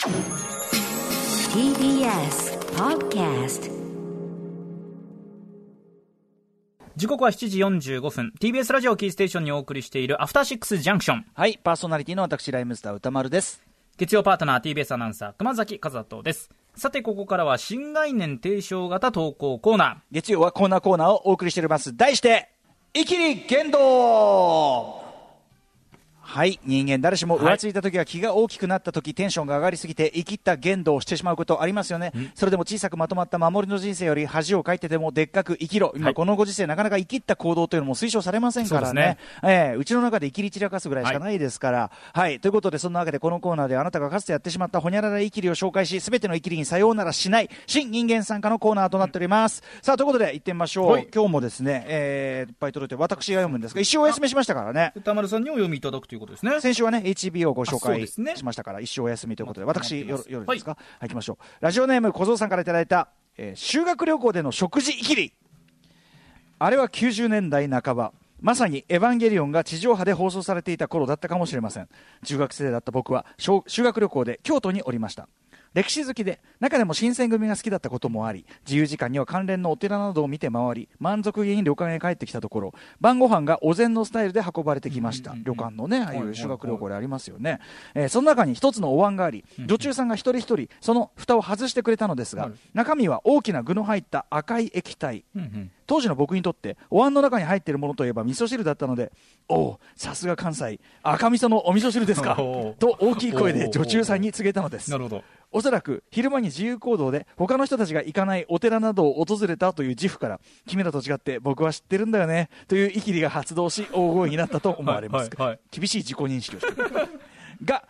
TBS Podcast。 時刻は7時45分 TBS ラジオキーステーションにお送りしているアフターシックスジャンクション。 はい、パーソナリティの私ライムスター歌丸です。 月曜パートナー TBS アナウンサー熊崎和人です。さてここからは新概念提唱型投稿コーナー。 月曜はコーナーをお送りしております。題してイキリ言動。はい、人間誰しも浮ついた時は気が大きくなった時、テンションが上がりすぎて生きった言動をしてしまうことありますよね。それでも小さくまとまった守りの人生より恥をかいてでもでっかく生きろ。今このご時世なかなか生きった行動というのも推奨されませんからね。うちの中で生きり散らかすぐらいしかないですから、はい、ということでそんなわけでこのコーナーであなたがかつてやってしまったほにゃらら生きりを紹介し、すべての生きりにさようならしない新人間参加のコーナーとなっております。さあということで行ってみましょう。今日もですね、いっぱい届いて私が読むんですが、一生お休みしましたからね。 歌丸さんにお読みいただくということですね。 先週はねHB をご紹介しましたから、一生お休みということで私夜ですか、はい、行きましょう。ラジオネーム小僧さんからいただいた、修学旅行での食事いきり。あれは90年代半ば、まさにエヴァンゲリオンが地上波で放送されていた頃だったかもしれません。中学生だった僕は修学旅行で京都におりました。歴史好きで中でも新選組が好きだったこともあり、自由時間には関連のお寺などを見て回り、満足げに旅館へ帰ってきたところ、晩ご飯がお膳のスタイルで運ばれてきました。旅館のね、ああいう修学旅行でありますよね。その中に一つのお椀があり、女中さんが一人一人その蓋を外してくれたのですが、中身は大きな具の入った赤い液体。当時の僕にとってお椀の中に入っているものといえば味噌汁だったので、おお、さすが関西、赤味噌のお味噌汁ですかと大きい声で女中さんに告げたのです。 なるほど。 おそらく昼間に自由行動で他の人たちが行かないお寺などを訪れたという自負から、君らと違って僕は知ってるんだよねというイキリが発動し大声になったと思われます。厳しい自己認識をしているが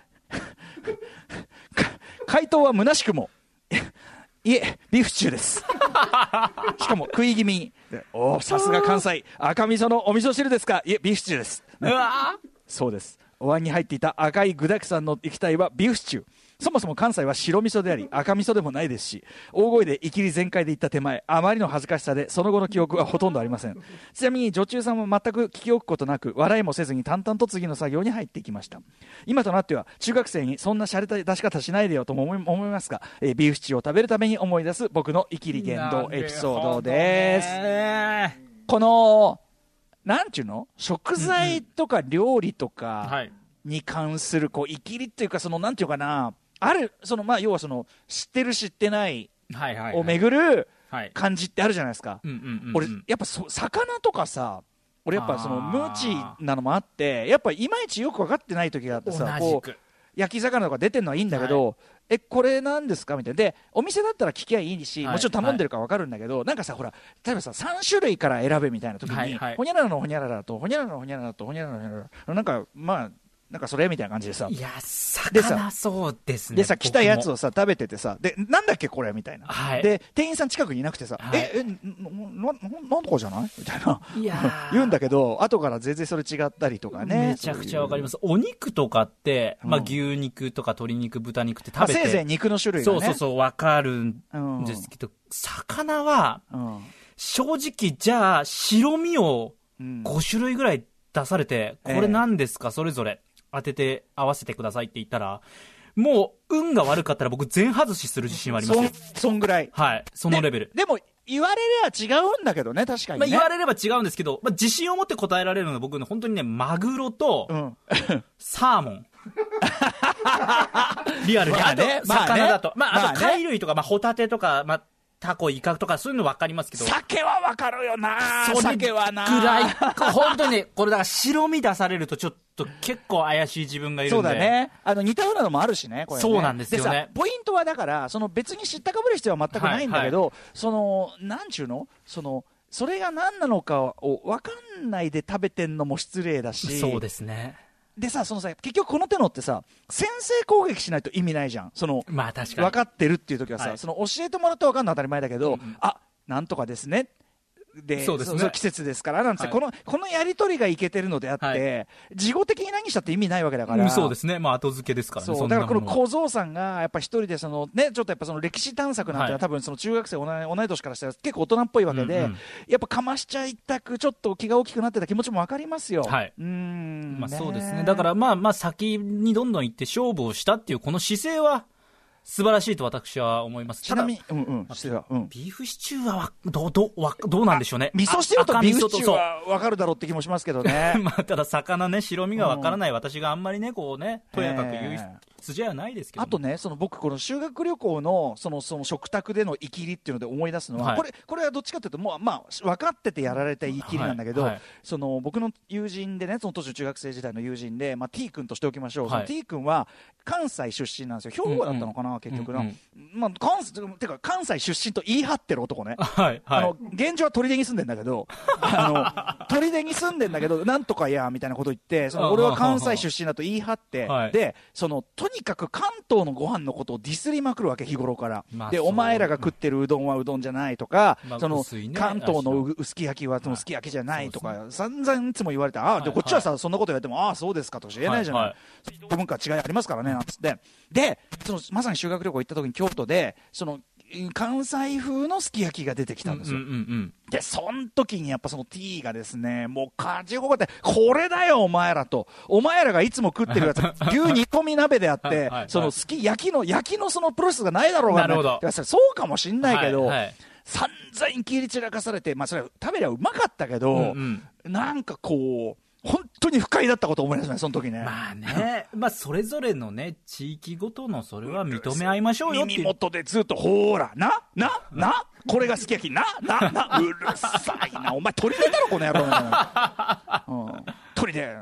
回答は虚しくもいえ、ビーフシチューですしかも食い気味に、おお、さすが関西、赤味噌のお味噌汁ですか。いえ、ビーフシチューです。そうです。お椀に入っていた赤い具だくさんの液体はビーフシチュー。そもそも関西は白味噌であり赤味噌でもないですし、大声でイキリ全開で言った手前、あまりの恥ずかしさでその後の記憶はほとんどありません。ちなみに女中さんは全く聞き置くことなく、笑いもせずに淡々と次の作業に入っていきました。今となっては中学生にそんな洒落た出し方しないでよとも思いますが、ビーフシチューを食べるために思い出す僕のイキリ言動エピソードです。このなんちゅうの、食材とか料理とかに関するこうイキリっていうか、そのなんていうかな、あるその、まあ、要はその知ってる知ってないを巡る感じってあるじゃないですか。俺やっぱ魚とかさ、俺やっぱその無知なのもあって、やっぱいまいちよく分かってない時があってさ、こう焼き魚とか出てるのはいいんだけど、これなんですかみたいな。でお店だったら聞きゃいいし、もちろん頼んでるか分かるんだけど、なんかさ、ほら例えばさ3種類から選べみたいな時に、ほにゃららのほにゃららとほにゃららのほにゃららとほにゃららのほにゃらら、なんかまあなんかそれみたいな感じでさ、 いや魚そうですね。 でさ来たやつをさ食べててさ、でなんだっけこれみたいな、で店員さん近くにいなくてさ、なんとかじゃないみたいな言うんだけど、後から全然それ違ったりとかね。 めちゃくちゃわかります。お肉とかって、まあ、牛肉とか鶏肉豚肉って食べて、 せいぜい肉の種類がね、 そうわかるんですけど、魚は正直じゃあ白身を5種類ぐらい出されて、これ何ですか、それぞれ当てて合わせてくださいって言ったら、もう運が悪かったら僕全外しする自信はありますよ。 そんぐらい、はい、 そのレベル。 でも言われれば違うんだけどね、確かにね、 言われれば違うんですけど、自信を持って答えられるのは僕の本当にね、マグロとサーモンリアルに、あと魚だと、あと貝類とか、ホタテとか、タコイカとかそういうの分かりますけど、 鮭は分かるよな。鮭はなぐらい本当にね、これだから白身出されるとちょっと結構怪しい自分がいるんで。 そうだね、似たようなのもあるしね、これね。 そうなんですよね。 でさ、ポイントはだからその別に知ったかぶる必要は全くないんだけど、そのなんちゅうの、それが何なのかを分かんないで食べてんのも失礼だし。 そうですね。 でさ、結局この手のってさ、先制攻撃しないと意味ないじゃん。確かに分かってるっていう時はさ、教えてもらって分かるのは当たり前だけど、なんとかですねで、そうですね、季節ですからなんて、このやり取りがいけてるのであって、事後的に何したって意味ないわけだから。 そうですね、後付けですからね。 そうだからこの小僧さんがやっぱ一人でちょっとやっぱ歴史探索なんてのは、多分その中学生同い年からしたら結構大人っぽいわけで、やっぱかましちゃいたくちょっと気が大きくなってた気持ちも分かりますよ。 そうですね。だから先にどんどん行って勝負をしたっていうこの姿勢は素晴らしいと私は思います。 ちなみに、 ビーフシチューはどうなんでしょうね。 味噌汁とビーフシチューは分かるだろうって気もしますけどね。 まあ、ただ魚ね、白身が分からない私があんまりね、こうね、とやかく言う筋合いはないですけど、 あとね、僕この修学旅行のその食卓でのイキリっていうので思い出すのは、これはどっちかというともうまあ分かっててやられたイキリなんだけど、その僕の友人でね、その当時中学生時代の友人で、まあ T 君としておきましょう。その T 君は関西出身なんですよ。兵庫だったのかな、結局な。まあ関西出身と言い張ってる男ね。現状は砦に住んでんだけど、砦に住んでんだけど、なんとかやみたいなこと言って、俺は関西出身だと言い張って、で、とにかく関東のご飯のことをディスりまくるわけ、日頃から。で、お前らが食ってるうどんはうどんじゃないとか、関東の薄き焼きはそのすき焼きじゃないとか、散々いつも言われて、でこっちはさ、そんなこと言われても、そうですかとしか言えないじゃない。文化違いありますからね、なんつって。で、まさに修学旅行行った時に京都で、関西風のすき焼きが出てきたんですよ。で、その時にやっぱその T がですね、もう勝ち誇って、これだよお前らと。お前らがいつも食ってるやつ、牛煮込み鍋であって、焼きのそのプロセスがないだろうが、ね、そうかもしんないけど、散々切り散らかされて、まあそれは食べりゃうまかったけど、なんかこう、本当に不快だったことを思い出すね、その時ね。 まあね、まあそれぞれのね、地域ごとのそれは認め合いましょうよっていう。 耳元でずっと、ほーら、これがすき焼き、うるさいな、お前鳥出だろ、この野郎みたいな。鳥出。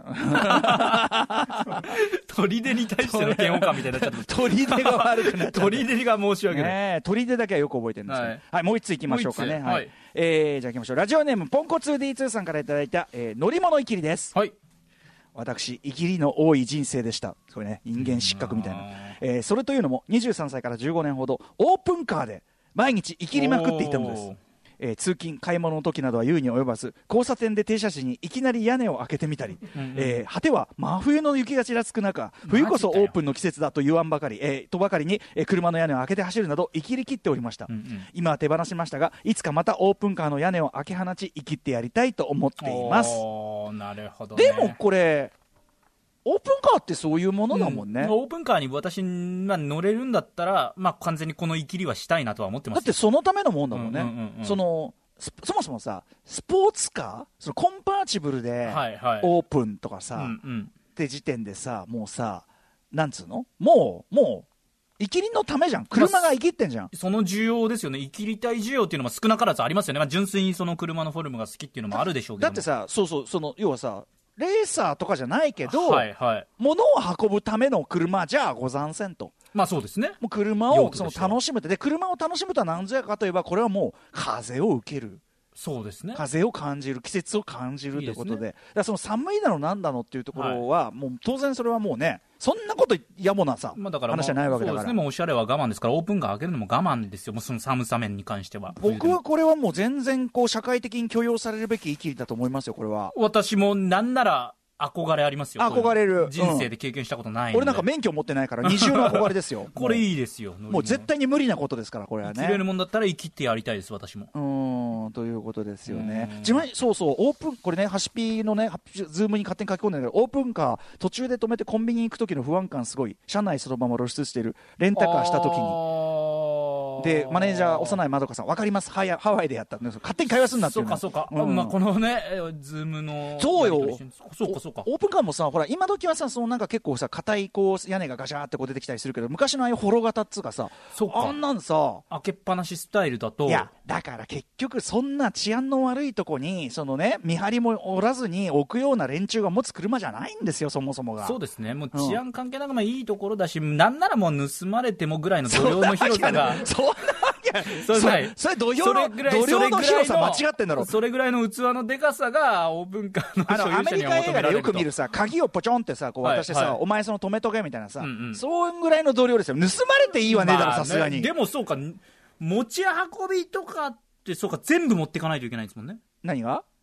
鳥出に対しての嫌悪感みたいになっちゃった。 鳥出が悪くなっちゃった。 鳥出が申し訳ない。 鳥出だけはよく覚えてるんですよ。はい、もう一ついきましょうかね。はい。じゃあ行きましょう。ラジオネーム、ポンコ 2D2 さんからいただいた、乗り物いきりです。はい。私、いきりの多い人生でした。これね、人間失格みたいな。それというのも、23歳から15年ほど、オープンカーで毎日いきりまくっていたのです。通勤買い物の時などは言うに及ばず、交差点で停車時にいきなり屋根を開けてみたり、果ては真冬の雪がちらつく中、冬こそオープンの季節だと言わんばかりに、車の屋根を開けて走るなどいきりきっておりました。今は手放しましたが、いつかまたオープンカーの屋根を開け放ちいきってやりたいと思っています。 なるほどね。 でもこれオープンカーってそういうものだもんね。 オープンカーに私が乗れるんだったら、まあ、完全にこのイキリはしたいなとは思ってます。 だってそのためのもんだもんね。そもそもさ、スポーツカー、コンパーチブルでオープンとかさ、って時点でさ、もうさ、なんつうの、もうイキリのためじゃん。車がイキってんじゃん。 その需要ですよね。イキりたい需要っていうのも少なからずありますよね。まあ、純粋にその車のフォルムが好きっていうのもあるでしょうけど。 だってさ、要はさ、レーサーとかじゃないけど、物を運ぶための車じゃござんせんと。 まあそうですね。 もう車を楽しむで、車を楽しむとは何ぞやかといえば、これはもう風を受ける。 そうですね。 風を感じる、季節を感じるということで、だからその寒いだのなんだのっていうところは、もう当然それはもうね、そんなことやもなさ、話じゃないわけだから。そうですね。 もうおしゃれは我慢ですから、オープンカー開けるのも我慢ですよ。もうその寒さ面に関しては。 僕はこれはもう全然社会的に許容されるべきイキリだと思いますよ、これは。 私もなんなら憧れありますよ。 憧れる。 人生で経験したことないんで。 俺なんか免許持ってないから二重の憧れですよ。 これいいですよ。 もう絶対に無理なことですから、これはね。 生きれるもんだったら生きてやりたいです、私も。 ということですよね。ちなみにオープン、これね、ハシピのね、ズームに勝手に書き込んでるけど、オープンカー途中で止めてコンビニに行く時の不安感すごい。車内そのまま露出している。レンタカーした時に。で、マネージャー幼いまどかさん、わかります。ハワイでやったんです。勝手に会話すんなっていう。 そうか。まあこのね、ズームの。 そうよ。 そうか。 オープンカーもさ、ほら今時はさ、なんか結構さ、硬い屋根がガシャーって出てきたりするけど、昔のああいうホロ型っつうかさ、あんなんさ、 開けっぱなしスタイルだと。 いや、だから結局そんな治安の悪いとこに見張りもおらずに置くような連中が持つ車じゃないんですよ、そもそもが。 そうですね。もう治安関係なく、まあいいところだし、なんならもう盗まれてもぐらいの度量の広さが。 そんなわけそれ度量の広さ間違ってんだろ。 それぐらいの器のでかさがオープンカーの所有者には求められると。 アメリカ映画でよく見るさ、鍵をポチョンってさ、渡してさ、お前止めとけみたいなさ、そうぐらいの度量ですよ。盗まれていいわねえだろ、さすがに。 でもそうか、持ち運びとかってそうか、全部持っていかないといけないんですもんね。 何が？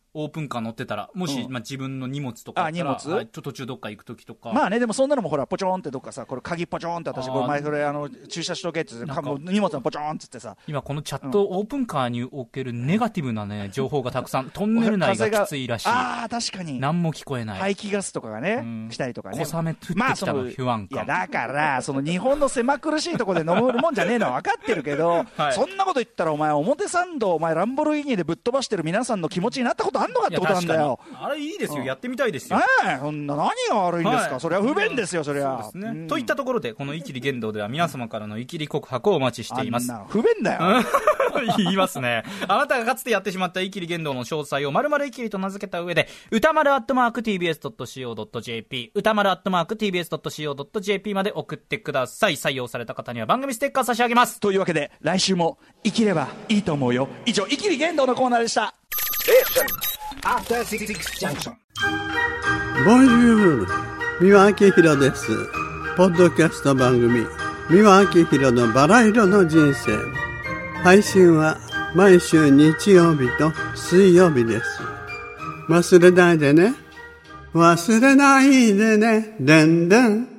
オープンカー乗ってたら、もし、自分の荷物とかだったら、 荷物、 途中どっか行くときとか。 まあね、でもそんなのもほら、ポチョンってどっかさ、これ鍵ポチョンって私、前それ、駐車しとけって、荷物のポチョンってってさ。 今このチャットオープンカーにおけるネガティブなね、情報がたくさん、トンネル内がきついらしい。 ああ、確かに。 何も聞こえない。 排気ガスとかがね、来たりとかね。 小雨降ってきたの不安感。 いや、だから、その日本の狭苦しいところで飲むもんじゃねえのは分かってるけど、そんなこと言ったら、お前、表参道、お前、ランボルギーニでぶっ飛ばしてる皆さんの気持ちになったことあんのかってことなんだよ。 あれいいですよ、やってみたいですよ。 そんな何が悪いんですか、それは不便ですよ、それは。 そうですね。といったところで、このイキリ言動では皆様からのイキリ告白をお待ちしています。 不便だよ。 言いますね。あなたがかつてやってしまったイキリ言動の詳細を丸々イキリと名付けた上で、歌丸@tbs.co.jp、歌丸@tbs.co.jp まで送ってください。採用された方には番組ステッカー差し上げます。 というわけで、来週も生きればいいと思うよ。以上、イキリ言動のコーナーでした。 ボンジュール、三輪明宏です。ポッドキャスト番組、三輪明宏のバラ色の人生。配信は毎週日曜日と水曜日です。忘れないでね。忘れないでね。でんでん。